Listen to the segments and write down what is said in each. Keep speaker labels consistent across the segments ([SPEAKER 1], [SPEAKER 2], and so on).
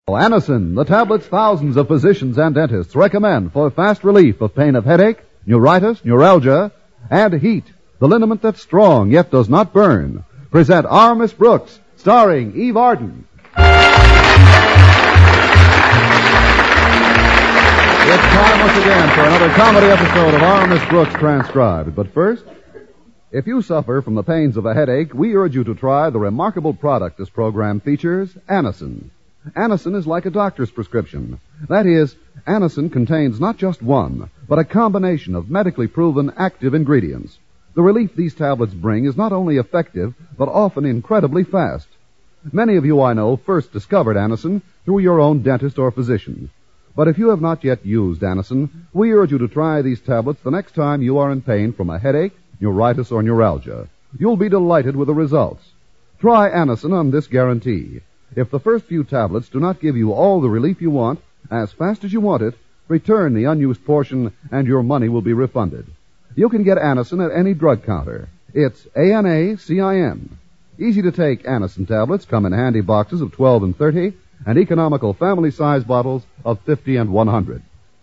[SPEAKER 1] Anacin, the tablets thousands of physicians and dentists recommend for fast relief of pain of headache, neuritis, neuralgia, and heat. The liniment that's strong yet does not burn. Present Our Miss Brooks, starring Eve Arden. It's time once again for another comedy episode of Our Miss Brooks Transcribed. But first, if you suffer from the pains of a headache, we urge you to try the remarkable product this program features, Anacin. Anacin is like a doctor's prescription. That is, Anacin contains not just one, but a combination of medically proven active ingredients. The relief these tablets bring is not only effective, but often incredibly fast. Many of you I know first discovered Anacin through your own dentist or physician. But if you have not yet used Anacin, we urge you to try these tablets the next time you are in pain from a headache, neuritis, or neuralgia. You'll be delighted with the results. Try Anacin on this guarantee. If the first few tablets do not give you all the relief you want, as fast as you want it, return the unused portion and your money will be refunded. You can get Anacin at any drug counter. It's Anacin. Easy-to-take Anacin tablets come in handy boxes of 12 and 30 and economical family-size bottles of 50 and 100.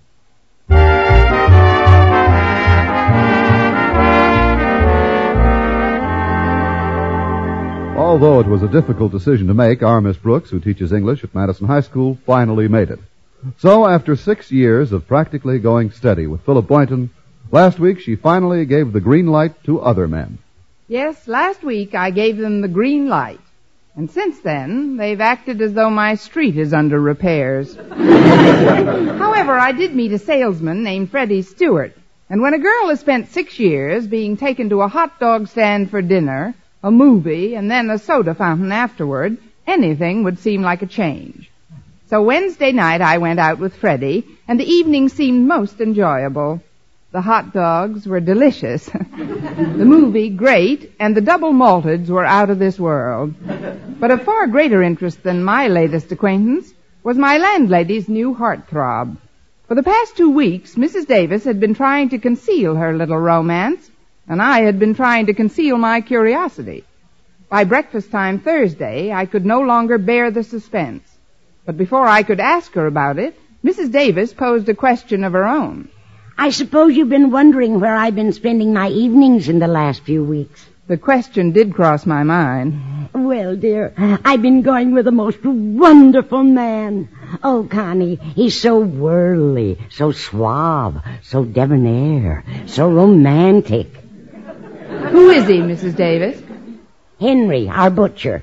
[SPEAKER 1] Although it was a difficult decision to make, our Miss Brooks, who teaches English at Madison High School, finally made it. So, after 6 years of practically going steady with Philip Boynton, last week she finally gave the green light to other men.
[SPEAKER 2] Yes, last week I gave them the green light. And since then, they've acted as though my street is under repairs. However, I did meet a salesman named Freddie Stewart. And when a girl has spent 6 years being taken to a hot dog stand for dinner, a movie, and then a soda fountain afterward, anything would seem like a change. So Wednesday night I went out with Freddie, and the evening seemed most enjoyable. The hot dogs were delicious, the movie great, and the double malteds were out of this world. But of far greater interest than my latest acquaintance was my landlady's new heartthrob. For the past 2 weeks, Mrs. Davis had been trying to conceal her little romance, and I had been trying to conceal my curiosity. By breakfast time Thursday, I could no longer bear the suspense. But before I could ask her about it, Mrs. Davis posed a question of her own.
[SPEAKER 3] I suppose you've been wondering where I've been spending my evenings in the last few weeks.
[SPEAKER 2] The question did cross my mind.
[SPEAKER 3] Well, dear, I've been going with a most wonderful man. Oh, Connie, he's so worldly, so suave, so debonair, so romantic.
[SPEAKER 2] Who is he, Mrs. Davis?
[SPEAKER 3] Henry, our butcher.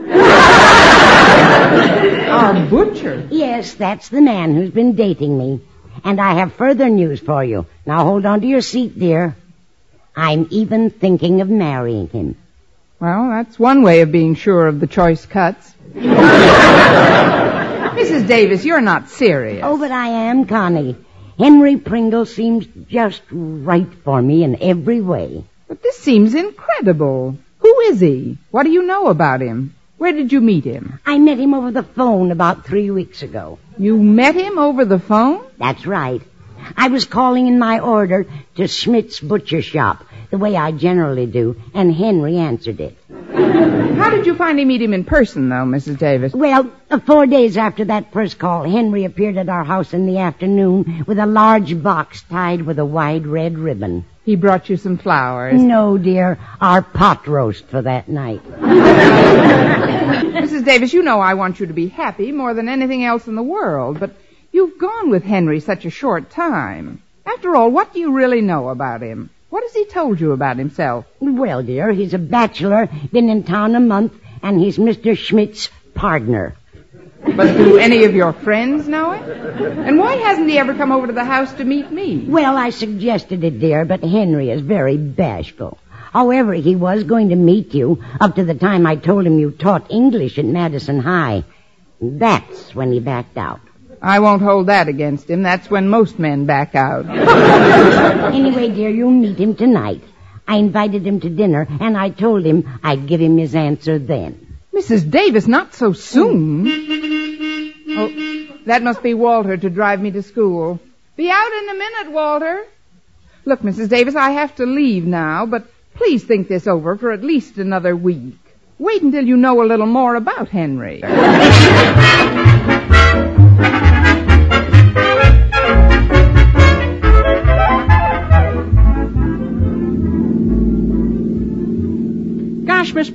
[SPEAKER 2] Our butcher?
[SPEAKER 3] Yes, that's the man who's been dating me. And I have further news for you. Now hold on to your seat, dear. I'm even thinking of marrying him.
[SPEAKER 2] Well, that's one way of being sure of the choice cuts. Mrs. Davis, you're not serious.
[SPEAKER 3] Oh, but I am, Connie. Henry Pringle seems just right for me in every way.
[SPEAKER 2] But this seems incredible. Who is he? What do you know about him? Where did you meet him?
[SPEAKER 3] I met him over the phone about 3 weeks ago.
[SPEAKER 2] You met him over the phone?
[SPEAKER 3] That's right. I was calling in my order to Schmidt's butcher shop, the way I generally do, and Henry answered it.
[SPEAKER 2] How did you finally meet him in person, though, Mrs. Davis?
[SPEAKER 3] Well, 4 days after that first call, Henry appeared at our house in the afternoon with a large box tied with a wide red ribbon.
[SPEAKER 2] He brought you some flowers.
[SPEAKER 3] No, dear, our pot roast for that night.
[SPEAKER 2] Mrs. Davis, you know I want you to be happy more than anything else in the world, but you've gone with Henry such a short time. After all, what do you really know about him? What has he told you about himself?
[SPEAKER 3] Well, dear, he's a bachelor, been in town a month, and he's Mr. Schmidt's partner.
[SPEAKER 2] But do any of your friends know it? And why hasn't he ever come over to the house to meet me?
[SPEAKER 3] Well, I suggested it, dear, but Henry is very bashful. However, he was going to meet you up to the time I told him you taught English at Madison High. That's when he backed out.
[SPEAKER 2] I won't hold that against him. That's when most men back out.
[SPEAKER 3] Anyway, dear, you'll meet him tonight. I invited him to dinner, and I told him I'd give him his answer then.
[SPEAKER 2] Mrs. Davis, not so soon. Oh, that must be Walter to drive me to school. Be out in a minute, Walter. Look, Mrs. Davis, I have to leave now, but please think this over for at least another week. Wait until you know a little more about Henry.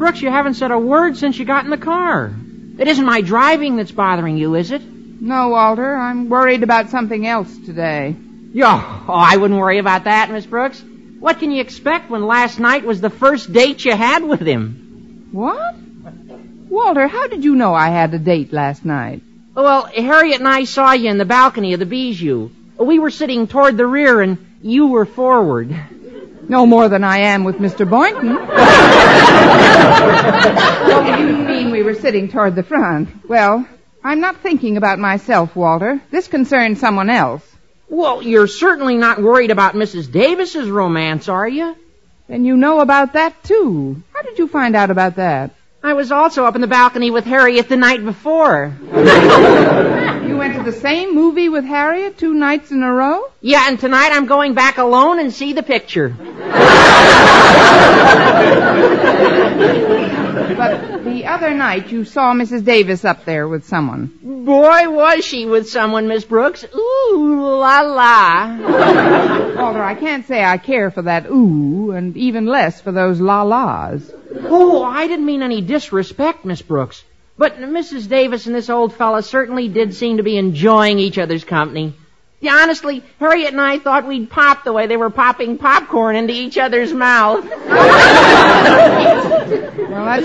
[SPEAKER 4] Brooks, you haven't said a word since you got in the car. It isn't my driving that's bothering you, is it?
[SPEAKER 2] No, Walter. I'm worried about something else today.
[SPEAKER 4] I wouldn't worry about that, Miss Brooks. What can you expect when last night was the first date you had with him?
[SPEAKER 2] What? Walter, how did you know I had a date last night?
[SPEAKER 4] Well, Harriet and I saw you in the balcony of the Bijou. We were sitting toward the rear and you were forward.
[SPEAKER 2] No more than I am with Mr. Boynton. Oh, you mean we were sitting toward the front? Well, I'm not thinking about myself, Walter. This concerns someone else.
[SPEAKER 4] Well, you're certainly not worried about Mrs. Davis's romance, are you?
[SPEAKER 2] Then you know about that, too. How did you find out about that?
[SPEAKER 4] I was also up in the balcony with Harriet the night before.
[SPEAKER 2] You went to the same movie with Harriet 2 nights in a row?
[SPEAKER 4] Yeah, and tonight I'm going back alone and see the picture.
[SPEAKER 2] But the other night you saw Mrs. Davis up there with someone.
[SPEAKER 4] Boy, was she with someone, Miss Brooks. Ooh, la la.
[SPEAKER 2] Walter, I can't say I care for that ooh, and even less for those la-las.
[SPEAKER 4] Oh, I didn't mean any disrespect, Miss Brooks. But Mrs. Davis and this old fella certainly did seem to be enjoying each other's company. Yeah, honestly, Harriet and I thought we'd pop the way they were popping popcorn into each other's mouth.
[SPEAKER 2] Well, that's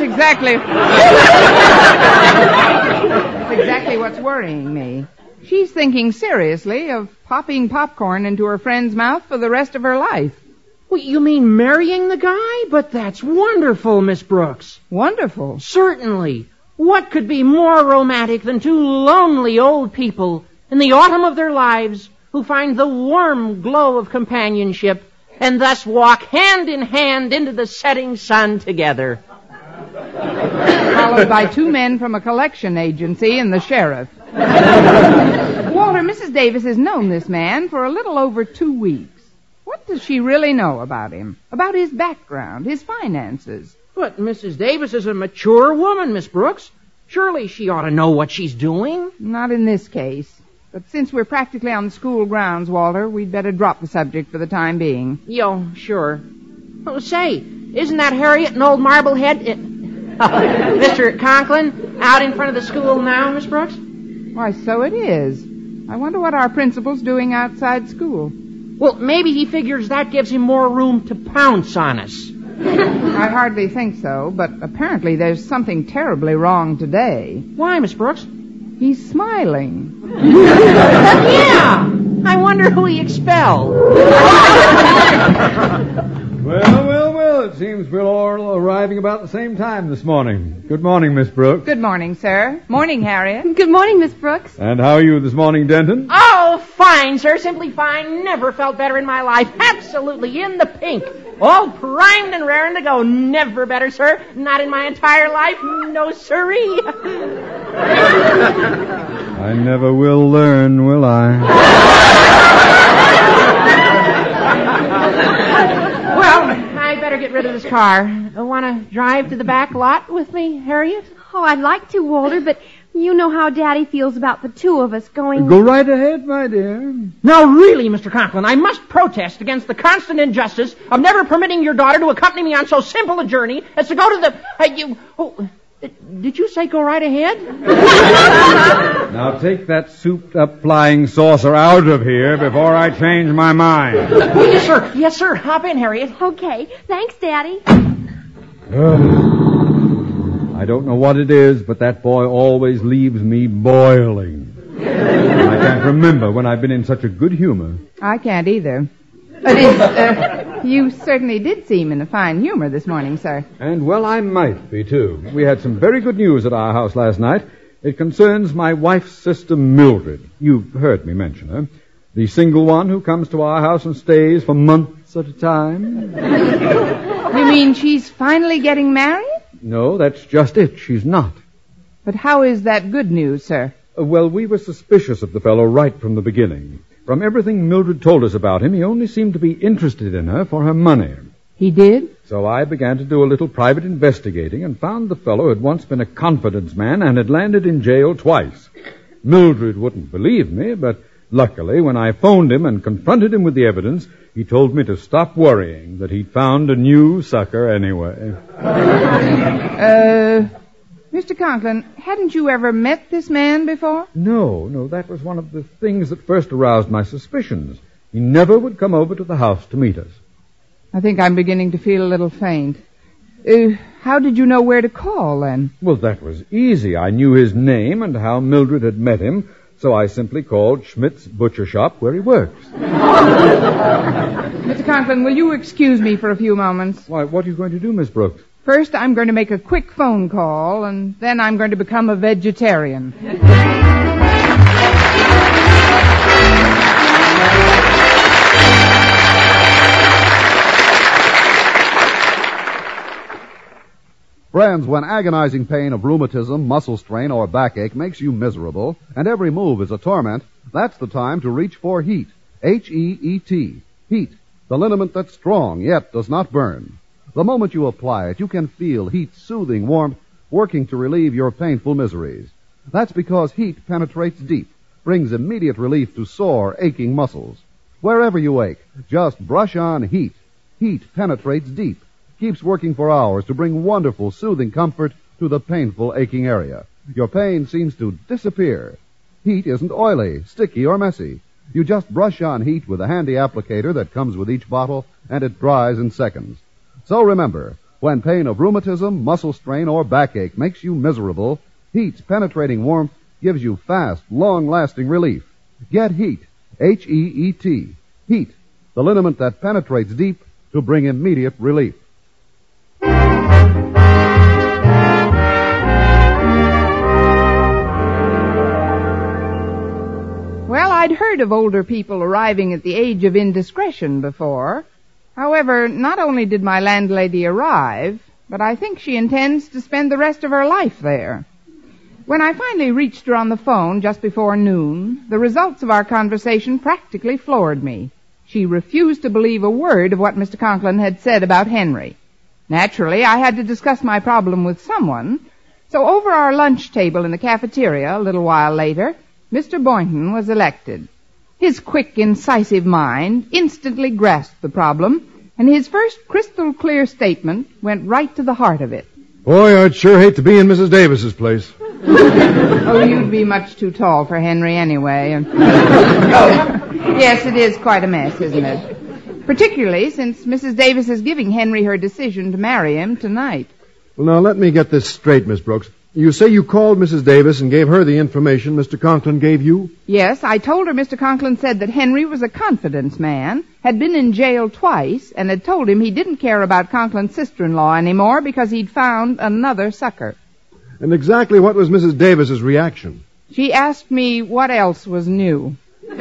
[SPEAKER 2] exactly what's worrying me. She's thinking seriously of popping popcorn into her friend's mouth for the rest of her life.
[SPEAKER 4] Well, you mean marrying the guy? But that's wonderful, Miss Brooks.
[SPEAKER 2] Wonderful?
[SPEAKER 4] Certainly. What could be more romantic than 2 lonely old people in the autumn of their lives who find the warm glow of companionship and thus walk hand in hand into the setting sun together?
[SPEAKER 2] Followed by 2 men from a collection agency and the sheriff. Walter, Mrs. Davis has known this man for a little over 2 weeks. What does she really know about him? About his background, his finances?
[SPEAKER 4] But Mrs. Davis is a mature woman, Miss Brooks. Surely she ought to know what she's doing.
[SPEAKER 2] Not in this case. But since we're practically on the school grounds, Walter, we'd better drop the subject for the time being.
[SPEAKER 4] Yo, sure. Oh, say, isn't that Harriet and old Marblehead, Mr. Conklin, out in front of the school now, Miss Brooks?
[SPEAKER 2] Why, so it is. I wonder what our principal's doing outside school.
[SPEAKER 4] Well, maybe he figures that gives him more room to pounce on us.
[SPEAKER 2] I hardly think so, but apparently there's something terribly wrong today.
[SPEAKER 4] Why, Miss Brooks?
[SPEAKER 2] He's smiling.
[SPEAKER 4] Yeah! I wonder who he expelled.
[SPEAKER 5] Well, it seems we're all arriving about the same time this morning. Good morning, Miss Brooks.
[SPEAKER 2] Good morning, sir. Morning, Harriet.
[SPEAKER 6] Good morning, Miss Brooks.
[SPEAKER 5] And how are you this morning, Denton?
[SPEAKER 4] Oh, fine, sir. Simply fine. Never felt better in my life. Absolutely in the pink. All primed and raring to go. Never better, sir. Not in my entire life. No, sirree.
[SPEAKER 5] I never will learn, will I?
[SPEAKER 4] Well, I better get rid of this car. Want to drive to the back lot with me, Harriet?
[SPEAKER 6] Oh, I'd like to, Walter, but you know how Daddy feels about the 2 of us going...
[SPEAKER 5] Go right ahead, my dear.
[SPEAKER 4] Now, really, Mr. Conklin, I must protest against the constant injustice of never permitting your daughter to accompany me on so simple a journey as to go to the... did you say go right ahead?
[SPEAKER 5] Now take that souped-up flying saucer out of here before I change my mind.
[SPEAKER 4] Yes, sir. Yes, sir. Hop in, Harriet.
[SPEAKER 6] Okay. Thanks, Daddy.
[SPEAKER 5] I don't know what it is, but that boy always leaves me boiling. I can't remember when I've been in such a good humor.
[SPEAKER 2] I can't either. But you certainly did seem in a fine humor this morning, sir.
[SPEAKER 5] And, well, I might be, too. We had some very good news at our house last night. It concerns my wife's sister, Mildred. You've heard me mention her. The single one who comes to our house and stays for months at a time.
[SPEAKER 2] You mean she's finally getting married?
[SPEAKER 5] No, that's just it. She's not.
[SPEAKER 2] But how is that good news, sir?
[SPEAKER 5] Well, we were suspicious of the fellow right from the beginning. From everything Mildred told us about him, he only seemed to be interested in her for her money.
[SPEAKER 2] He did?
[SPEAKER 5] So I began to do a little private investigating and found the fellow had once been a confidence man and had landed in jail twice. Mildred wouldn't believe me, but Luckily, when I phoned him and confronted him with the evidence, he told me to stop worrying, that he'd found a new sucker anyway.
[SPEAKER 2] Mr. Conklin, hadn't you ever met this man before?
[SPEAKER 5] No, that was one of the things that first aroused my suspicions. He never would come over to the house to meet us.
[SPEAKER 2] I think I'm beginning to feel a little faint. How did you know where to call, then?
[SPEAKER 5] Well, that was easy. I knew his name and how Mildred had met him, so I simply called Schmidt's butcher shop where he works.
[SPEAKER 2] Mr. Conklin, will you excuse me for a few moments?
[SPEAKER 5] Why, what are you going to do, Miss Brooks?
[SPEAKER 2] First, I'm going to make a quick phone call, and then I'm going to become a vegetarian.
[SPEAKER 1] Friends, when agonizing pain of rheumatism, muscle strain, or backache makes you miserable, and every move is a torment, that's the time to reach for HEAT. H-E-E-T. HEAT, the liniment that's strong yet does not burn. The moment you apply it, you can feel HEAT's soothing warmth working to relieve your painful miseries. That's because HEAT penetrates deep, brings immediate relief to sore, aching muscles. Wherever you ache, just brush on HEAT. HEAT penetrates deep, keeps working for hours to bring wonderful, soothing comfort to the painful, aching area. Your pain seems to disappear. HEAT isn't oily, sticky, or messy. You just brush on HEAT with a handy applicator that comes with each bottle, and it dries in seconds. So remember, when pain of rheumatism, muscle strain, or backache makes you miserable, HEAT's penetrating warmth gives you fast, long-lasting relief. Get HEAT, H-E-E-T. HEAT, the liniment that penetrates deep to bring immediate relief.
[SPEAKER 2] Well, I'd heard of older people arriving at the age of indiscretion before. However, not only did my landlady arrive, but I think she intends to spend the rest of her life there. When I finally reached her on the phone just before noon, the results of our conversation practically floored me. She refused to believe a word of what Mr. Conklin had said about Henry. Naturally, I had to discuss my problem with someone, so over our lunch table in the cafeteria a little while later, Mr. Boynton was elected. His quick, incisive mind instantly grasped the problem, and his first crystal-clear statement went right to the heart of it.
[SPEAKER 7] Boy, I'd sure hate to be in Mrs. Davis's place.
[SPEAKER 2] Oh, you'd be much too tall for Henry anyway. Yes, it is quite a mess, isn't it? Particularly since Mrs. Davis is giving Henry her decision to marry him tonight.
[SPEAKER 7] Well, now, let me get this straight, Miss Brooks. You say you called Mrs. Davis and gave her the information Mr. Conklin gave you?
[SPEAKER 2] Yes, I told her Mr. Conklin said that Henry was a confidence man, had been in jail twice, and had told him he didn't care about Conklin's sister-in-law anymore because he'd found another sucker.
[SPEAKER 7] And exactly what was Mrs. Davis's reaction?
[SPEAKER 2] She asked me what else was new.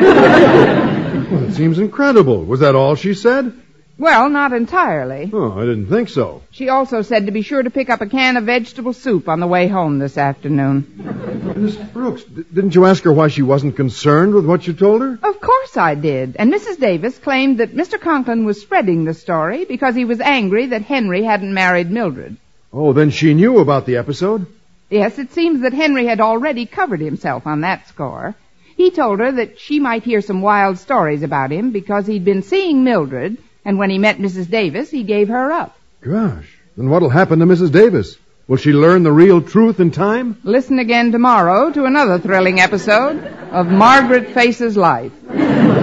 [SPEAKER 7] Well, it seems incredible. Was that all she said?
[SPEAKER 2] Well, not entirely.
[SPEAKER 7] Oh, I didn't think so.
[SPEAKER 2] She also said to be sure to pick up a can of vegetable soup on the way home this afternoon.
[SPEAKER 7] Miss Brooks, didn't you ask her why she wasn't concerned with what you told her?
[SPEAKER 2] Of course I did. And Mrs. Davis claimed that Mr. Conklin was spreading the story because he was angry that Henry hadn't married Mildred.
[SPEAKER 7] Oh, then she knew about the episode?
[SPEAKER 2] Yes, it seems that Henry had already covered himself on that score. He told her that she might hear some wild stories about him because he'd been seeing Mildred, and when he met Mrs. Davis, he gave her up.
[SPEAKER 7] Gosh, then what'll happen to Mrs. Davis? Will she learn the real truth in time?
[SPEAKER 2] Listen again tomorrow to another thrilling episode of Margaret Face's Life. But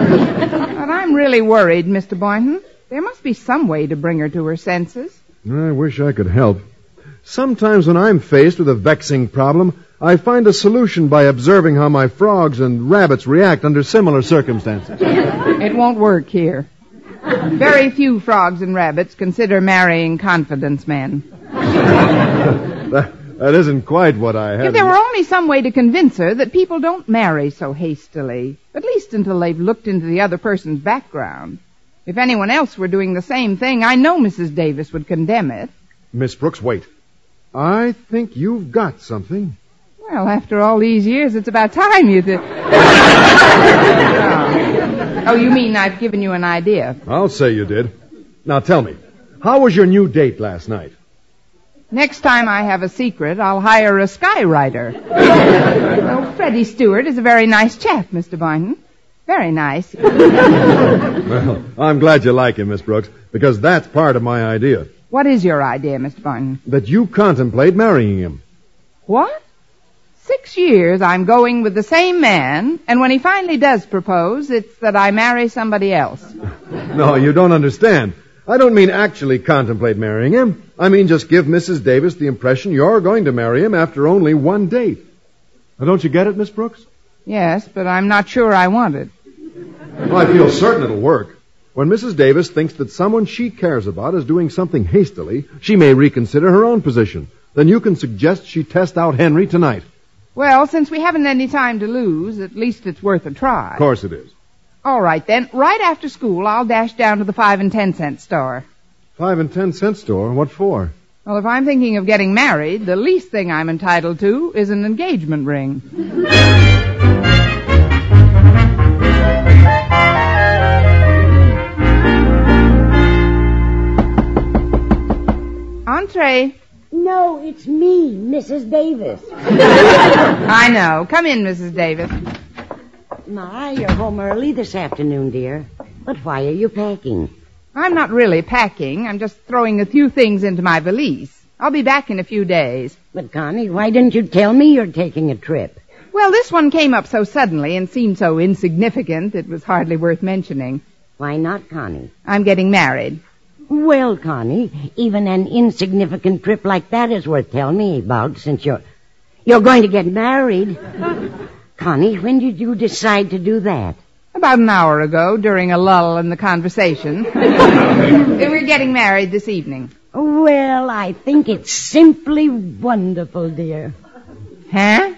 [SPEAKER 2] I'm really worried, Mr. Boynton. There must be some way to bring her to her senses.
[SPEAKER 7] I wish I could help. Sometimes when I'm faced with a vexing problem, I find a solution by observing how my frogs and rabbits react under similar circumstances.
[SPEAKER 2] It won't work here. Very few frogs and rabbits consider marrying confidence men.
[SPEAKER 7] That isn't quite what I had.
[SPEAKER 2] If there were only some way to convince her that people don't marry so hastily, at least until they've looked into the other person's background. If anyone else were doing the same thing, I know Mrs. Davis would condemn it.
[SPEAKER 7] Miss Brooks, wait. I think you've got something.
[SPEAKER 2] Well, after all these years, it's about time you did. Oh, you mean I've given you an idea?
[SPEAKER 7] I'll say you did. Now tell me, how was your new date last night?
[SPEAKER 2] Next time I have a secret, I'll hire a skywriter. Well, Freddie Stewart is a very nice chap, Mr. Boynton. Very nice.
[SPEAKER 7] Well, I'm glad you like him, Miss Brooks, because that's part of my idea.
[SPEAKER 2] What is your idea, Mr. Boynton?
[SPEAKER 7] That you contemplate marrying him.
[SPEAKER 2] What? 6 years I'm going with the same man, and when he finally does propose, it's that I marry somebody else.
[SPEAKER 7] No, you don't understand. I don't mean actually contemplate marrying him. I mean just give Mrs. Davis the impression you're going to marry him after only one date. Now, don't you get it, Miss Brooks?
[SPEAKER 2] Yes, but I'm not sure I want it.
[SPEAKER 7] Well, I feel certain it'll work. When Mrs. Davis thinks that someone she cares about is doing something hastily, she may reconsider her own position. Then you can suggest she test out Henry tonight.
[SPEAKER 2] Well, since we haven't any time to lose, at least it's worth a try.
[SPEAKER 7] Of course it is.
[SPEAKER 2] All right, then. Right after school, I'll dash down to the 5 and 10 cent store.
[SPEAKER 7] 5 and 10 cent store? What for?
[SPEAKER 2] Well, if I'm thinking of getting married, the least thing I'm entitled to is an engagement ring. Entree.
[SPEAKER 3] No, it's me, Mrs. Davis.
[SPEAKER 2] I know. Come in, Mrs. Davis.
[SPEAKER 3] Ma, you're home early this afternoon, dear. But why are you packing?
[SPEAKER 2] I'm not really packing. I'm just throwing a few things into my valise. I'll be back in a few days.
[SPEAKER 3] But, Connie, why didn't you tell me you're taking a trip?
[SPEAKER 2] Well, this one came up so suddenly and seemed so insignificant it was hardly worth mentioning.
[SPEAKER 3] Why not, Connie?
[SPEAKER 2] I'm getting married.
[SPEAKER 3] Well, Connie, even an insignificant trip like that is worth telling me about since you're going to get married. Connie, when did you decide to do that?
[SPEAKER 2] About an hour ago, during a lull in the conversation. We're getting married this evening.
[SPEAKER 3] Well, I think it's simply wonderful, dear.
[SPEAKER 2] Huh?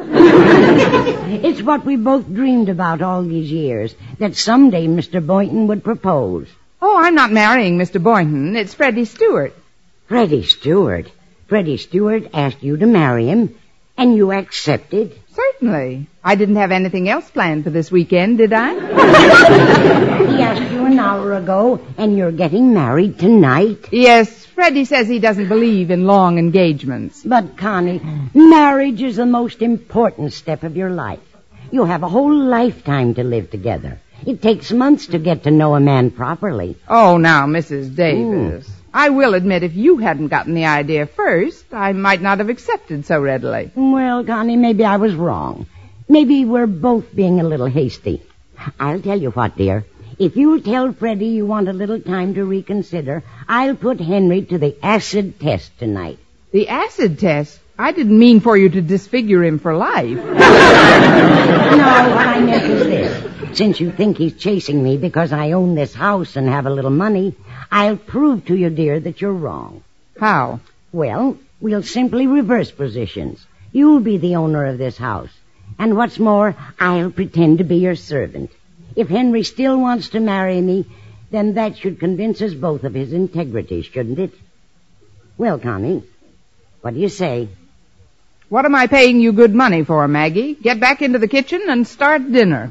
[SPEAKER 3] It's what we both dreamed about all these years, that someday Mr. Boynton would propose.
[SPEAKER 2] Oh, I'm not marrying Mr. Boynton. It's Freddie Stewart.
[SPEAKER 3] Freddie Stewart? Freddie Stewart asked you to marry him, and you accepted?
[SPEAKER 2] Certainly. I didn't have anything else planned for this weekend, did I?
[SPEAKER 3] He asked you an hour ago, and you're getting married tonight?
[SPEAKER 2] Yes, Freddie says he doesn't believe in long engagements.
[SPEAKER 3] But, Connie, marriage is the most important step of your life. You have a whole lifetime to live together. It takes months to get to know a man properly.
[SPEAKER 2] Oh, now, Mrs. Davis. I will admit if you hadn't gotten the idea first, I might not have accepted so readily.
[SPEAKER 3] Well, Connie, maybe I was wrong. Maybe we're both being a little hasty. I'll tell you what, dear. If you'll tell Freddie you want a little time to reconsider, I'll put Henry to the acid test tonight.
[SPEAKER 2] The acid test? I didn't mean for you to disfigure him for life.
[SPEAKER 3] No, what I meant is this. Since you think he's chasing me because I own this house and have a little money, I'll prove to you, dear, that you're wrong.
[SPEAKER 2] How?
[SPEAKER 3] Well, we'll simply reverse positions. You'll be the owner of this house. And what's more, I'll pretend to be your servant. If Henry still wants to marry me, then that should convince us both of his integrity, shouldn't it? Well, Connie, what do you say?
[SPEAKER 2] What am I paying you good money for, Maggie? Get back into the kitchen and start dinner.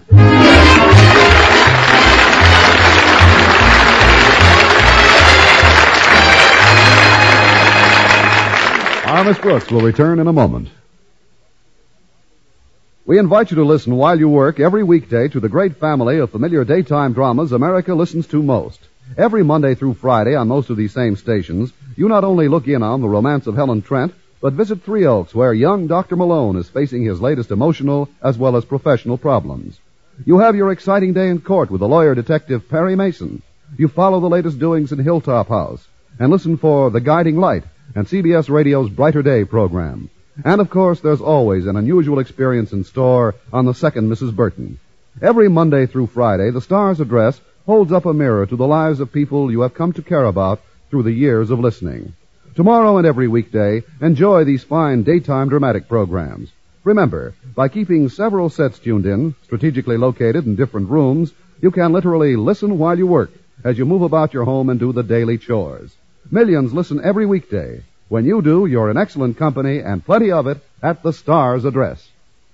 [SPEAKER 1] Our Miss Brooks will return in a moment. We invite you to listen while you work every weekday to the great family of familiar daytime dramas America listens to most. Every Monday through Friday on most of these same stations, you not only look in on the romance of Helen Trent, but visit Three Oaks, where young Dr. Malone is facing his latest emotional as well as professional problems. You have your exciting day in court with the lawyer detective Perry Mason. You follow the latest doings in Hilltop House and listen for The Guiding Light and CBS Radio's Brighter Day program. And, of course, there's always an unusual experience in store on the second Mrs. Burton. Every Monday through Friday, the Star's Address holds up a mirror to the lives of people you have come to care about through the years of listening. Tomorrow and every weekday, enjoy these fine daytime dramatic programs. Remember, by keeping several sets tuned in, strategically located in different rooms, you can literally listen while you work as you move about your home and do the daily chores. Millions listen every weekday. When you do, you're in excellent company, and plenty of it, at the Star's Address.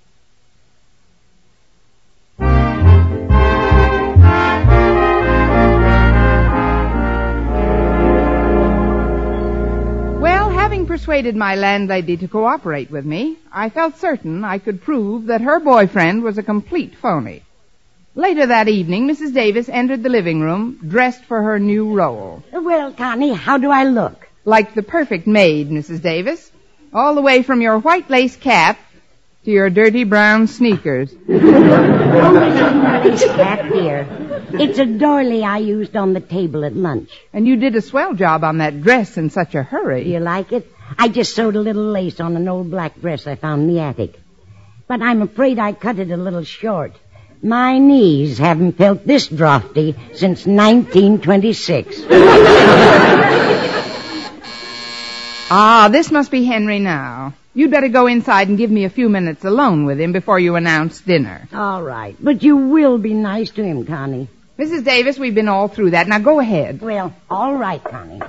[SPEAKER 2] Well, having persuaded my landlady to cooperate with me, I felt certain I could prove that her boyfriend was a complete phony. Later that evening, Mrs. Davis entered the living room, dressed for her new role.
[SPEAKER 3] Well, Connie, how do I look?
[SPEAKER 2] Like the perfect maid, Mrs. Davis. All the way from your white lace cap to your dirty brown sneakers.
[SPEAKER 3] This cat, dear. It's a doily I used on the table at lunch.
[SPEAKER 2] And you did a swell job on that dress in such a
[SPEAKER 3] Do
[SPEAKER 2] hurry.
[SPEAKER 3] you like it? I just sewed a little lace on an old black dress I found in the attic. But I'm afraid I cut it a little short. My knees haven't felt this draughty since 1926.
[SPEAKER 2] Ah, this must be Henry now. You'd better go inside and give me a few minutes alone with him before you announce dinner.
[SPEAKER 3] All right. But you will be nice to him, Connie.
[SPEAKER 2] Mrs. Davis, we've been all through that. Now go ahead.
[SPEAKER 3] Well, all right, Connie.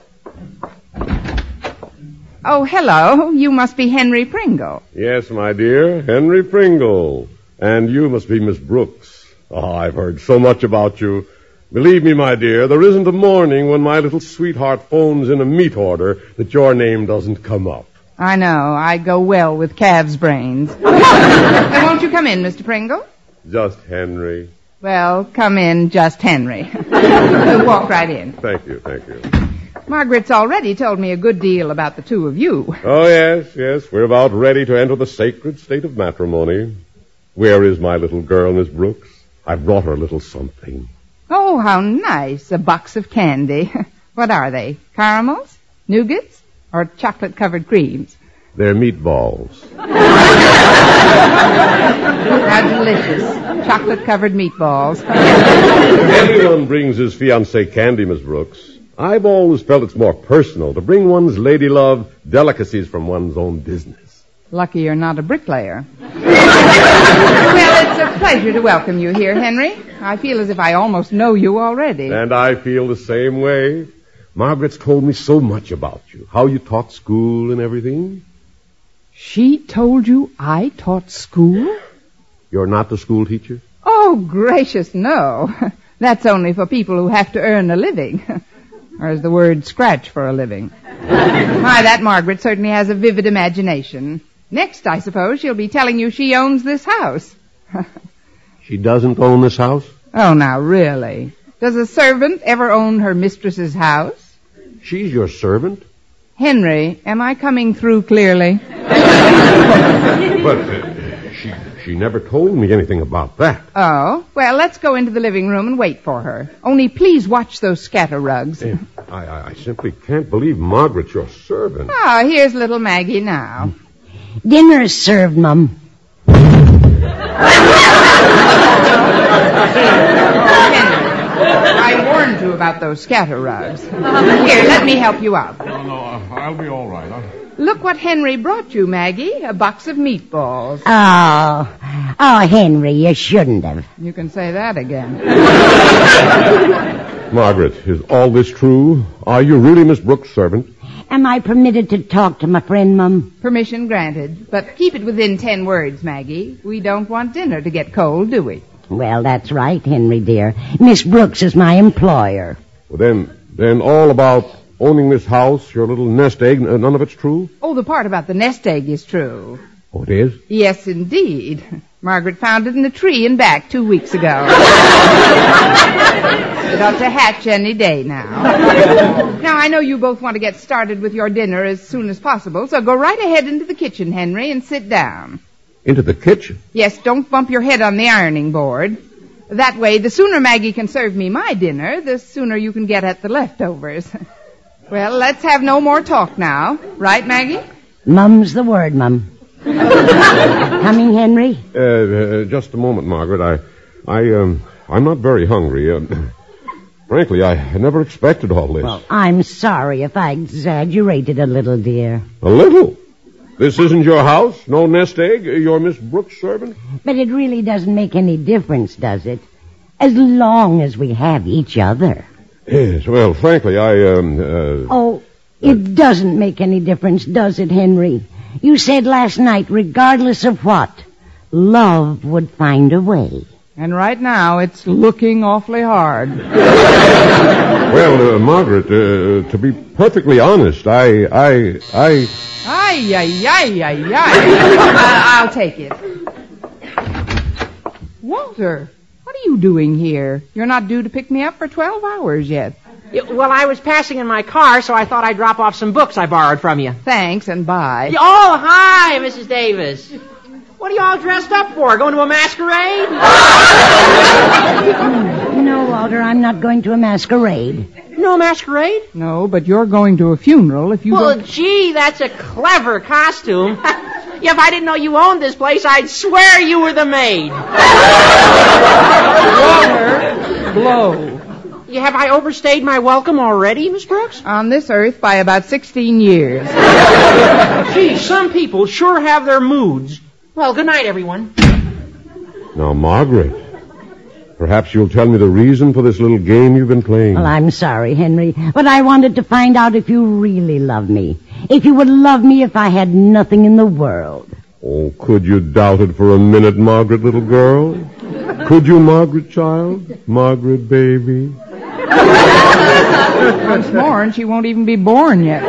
[SPEAKER 2] Oh, hello. You must be Henry Pringle.
[SPEAKER 8] Yes, my dear, Henry Pringle. And you must be Miss Brooks. Oh, I've heard so much about you. Believe me, my dear, there isn't a morning when my little sweetheart phones in a meat order that your name doesn't come up.
[SPEAKER 2] I know. I go well with calves' brains. Now, won't you come in, Mr. Pringle?
[SPEAKER 8] Just Henry.
[SPEAKER 2] Well, come in, just Henry. Walk right in.
[SPEAKER 8] Thank you, thank you.
[SPEAKER 2] Margaret's already told me a good deal about the two of you.
[SPEAKER 8] Oh, yes, we're about ready to enter the sacred state of matrimony. Where is my little girl, Miss Brooks? I brought her a little something.
[SPEAKER 2] Oh, how nice. A box of candy. What are they? Caramels? Nougats? Or chocolate-covered creams?
[SPEAKER 8] They're meatballs.
[SPEAKER 2] How delicious. Chocolate-covered meatballs.
[SPEAKER 8] Everyone brings his fiancée candy, Miss Brooks. I've always felt it's more personal to bring one's lady love delicacies from one's own business.
[SPEAKER 2] Lucky you're not a bricklayer. Well, it's a pleasure to welcome you here, Henry. I feel as if I almost know you already.
[SPEAKER 8] And I feel the same way. Margaret's told me so much about you, how you taught school and everything.
[SPEAKER 2] She told you I taught school?
[SPEAKER 8] You're not the school teacher?
[SPEAKER 2] Oh, gracious, no. That's only for people who have to earn a living. Or as the word scratch for a living. My, that Margaret certainly has a vivid imagination. Next, I suppose, she'll be telling you she owns this house.
[SPEAKER 8] She doesn't own this house?
[SPEAKER 2] Oh, now, really? Does a servant ever own her mistress's house?
[SPEAKER 8] She's your servant?
[SPEAKER 2] Henry, am I coming through clearly?
[SPEAKER 8] But she never told me anything about that.
[SPEAKER 2] Oh, well, let's go into the living room and wait for her. Only please watch those scatter rugs.
[SPEAKER 8] I simply can't believe Margaret's your servant.
[SPEAKER 2] Ah, here's little Maggie now.
[SPEAKER 3] Dinner is served, Mum.
[SPEAKER 2] I warned you about those scatter rugs. Here, let me help you out.
[SPEAKER 5] No, I'll be all right.
[SPEAKER 2] Look what Henry brought you, Maggie. A box of meatballs.
[SPEAKER 3] Oh, Henry, you shouldn't have.
[SPEAKER 2] You can say that again.
[SPEAKER 8] Margaret, is all this true? Are you really Miss Brooks' servant?
[SPEAKER 3] Am I permitted to talk to my friend, Mum?
[SPEAKER 2] Permission granted. But keep it within 10 words, Maggie. We don't want dinner to get cold, do we?
[SPEAKER 3] Well, that's right, Henry, dear. Miss Brooks is my employer.
[SPEAKER 8] Well, then all about owning this house, your little nest egg, none of it's true?
[SPEAKER 2] Oh, the part about the nest egg is true.
[SPEAKER 8] Oh, it is?
[SPEAKER 2] Yes, indeed. Margaret found it in the tree in back 2 weeks ago. It ought to hatch any day now. Now, I know you both want to get started with your dinner as soon as possible, so go right ahead into the kitchen, Henry, and sit down.
[SPEAKER 8] Into the kitchen?
[SPEAKER 2] Yes, don't bump your head on the ironing board. That way, the sooner Maggie can serve me my dinner, the sooner you can get at the leftovers. Well, let's have no more talk now. Right, Maggie?
[SPEAKER 3] Mum's the word, Mum. Coming, Henry?
[SPEAKER 8] Just a moment, Margaret. I'm not very hungry. Frankly, I never expected all this.
[SPEAKER 3] Well, I'm sorry if I exaggerated a little, dear.
[SPEAKER 8] A little? This isn't your house? No nest egg? You're Miss Brooks' servant?
[SPEAKER 3] But it really doesn't make any difference, does it? As long as we have each other.
[SPEAKER 8] Yes, well, frankly,
[SPEAKER 3] Oh, it doesn't make any difference, does it, Henry? You said last night, regardless of what, love would find a way.
[SPEAKER 2] And right now, it's looking awfully hard.
[SPEAKER 8] Well, Margaret, to be perfectly honest,
[SPEAKER 2] Ay. I'll take it. Walter, What are you doing here? You're not due to pick me up for 12 hours yet.
[SPEAKER 4] Well, I was passing in my car, so I thought I'd drop off some books I borrowed from you.
[SPEAKER 2] Thanks, and bye.
[SPEAKER 4] Oh, hi, Mrs. Davis. What are you all dressed up for? Going to a masquerade?
[SPEAKER 3] No, Walter, I'm not going to a masquerade.
[SPEAKER 4] No masquerade?
[SPEAKER 2] No, but you're going to a funeral if you
[SPEAKER 4] Well,
[SPEAKER 2] don't...
[SPEAKER 4] gee, that's a clever costume. If I didn't know you owned this place, I'd swear you were the maid.
[SPEAKER 2] Water, blow.
[SPEAKER 4] Have I overstayed my welcome already, Miss Brooks?
[SPEAKER 2] On this earth by about 16 years.
[SPEAKER 4] Gee, some people sure have their moods. Well, good night, everyone.
[SPEAKER 8] Now, Margaret, perhaps you'll tell me the reason for this little game you've been playing.
[SPEAKER 3] Well, I'm sorry, Henry, but I wanted to find out if you really love me. If you would love me if I had nothing in the world.
[SPEAKER 8] Oh, could you doubt it for a minute, Margaret, little girl? Could you, Margaret, child? Margaret, baby?
[SPEAKER 2] Once more, and she won't even be born yet.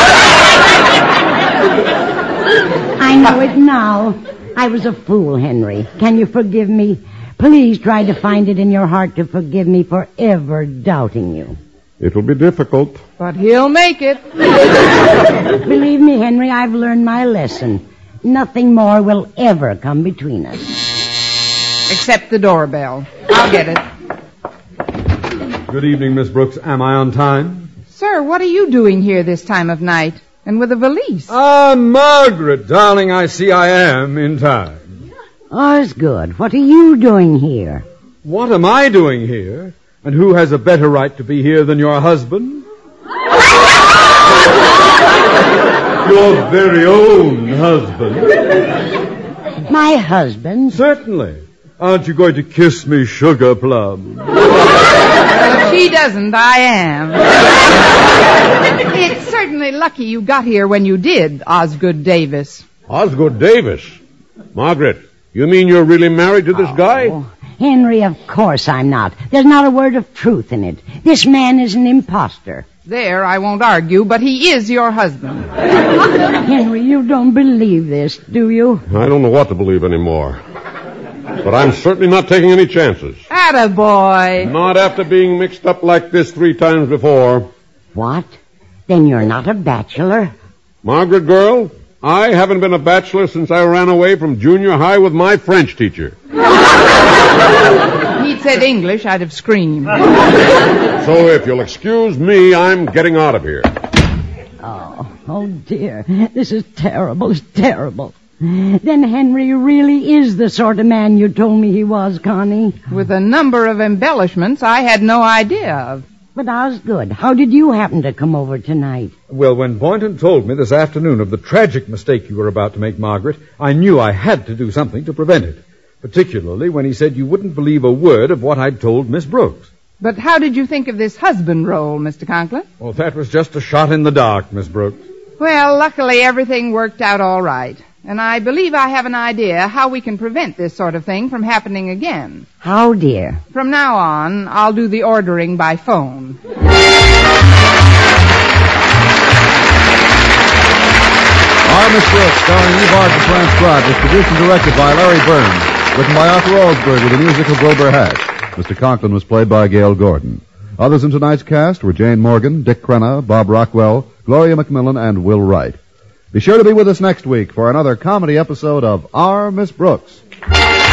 [SPEAKER 3] I know it now. I was a fool, Henry. Can you forgive me? Please try to find it in your heart to forgive me for ever doubting you.
[SPEAKER 8] It'll be difficult.
[SPEAKER 2] But he'll make it.
[SPEAKER 3] Believe me, Henry, I've learned my lesson. Nothing more will ever come between us.
[SPEAKER 2] Except the doorbell. I'll get it.
[SPEAKER 5] Good evening, Miss Brooks. Am I on time?
[SPEAKER 2] Sir, what are you doing here this time of night? And with a valise?
[SPEAKER 5] Margaret, darling, I see I am in time.
[SPEAKER 3] Osgood, what are you doing here?
[SPEAKER 5] What am I doing here? And who has a better right to be here than your husband? Your very own husband.
[SPEAKER 3] My husband?
[SPEAKER 5] Certainly. Aren't you going to kiss me, sugar plum?
[SPEAKER 2] Well, if she doesn't, I am. It's certainly lucky you got here when you did, Osgood Davis.
[SPEAKER 8] Osgood Davis? Margaret, you mean you're really married to this guy?
[SPEAKER 3] Henry, of course I'm not. There's not a word of truth in it. This man is an imposter.
[SPEAKER 2] There, I won't argue, but he is your husband.
[SPEAKER 3] Henry, you don't believe this, do you?
[SPEAKER 8] I don't know what to believe anymore. But I'm certainly not taking any chances.
[SPEAKER 2] Attaboy.
[SPEAKER 8] Not after being mixed up like this 3 times before.
[SPEAKER 3] What? Then you're not a bachelor?
[SPEAKER 8] Margaret, girl, I haven't been a bachelor since I ran away from junior high with my French teacher.
[SPEAKER 2] He'd said English, I'd have screamed.
[SPEAKER 8] So if you'll excuse me, I'm getting out of here.
[SPEAKER 3] Oh dear. This is terrible. It's terrible. Then Henry really is the sort of man you told me he was, Connie.
[SPEAKER 2] With a number of embellishments I had no idea of.
[SPEAKER 3] But Osgood, how did you happen to come over tonight?
[SPEAKER 5] Well, when Boynton told me this afternoon of the tragic mistake you were about to make, Margaret, I knew I had to do something to prevent it. Particularly when he said you wouldn't believe a word of what I'd told Miss Brooks.
[SPEAKER 2] But how did you think of this husband role, Mr. Conklin?
[SPEAKER 5] Well, that was just a shot in the dark, Miss Brooks.
[SPEAKER 2] Well, luckily everything worked out all right. And I believe I have an idea how we can prevent this sort of thing from happening again.
[SPEAKER 3] How, dear?
[SPEAKER 2] From now on, I'll do the ordering by phone.
[SPEAKER 1] Our Miss Brooks, starring Eve Arden, transcribed, was produced and directed by Larry Burns. Written by Arthur Oldsberg with the music of Wilbur Hatch. Mr. Conklin was played by Gail Gordon. Others in tonight's cast were Jane Morgan, Dick Crenna, Bob Rockwell, Gloria McMillan, and Will Wright. Be sure to be with us next week for another comedy episode of Our Miss Brooks.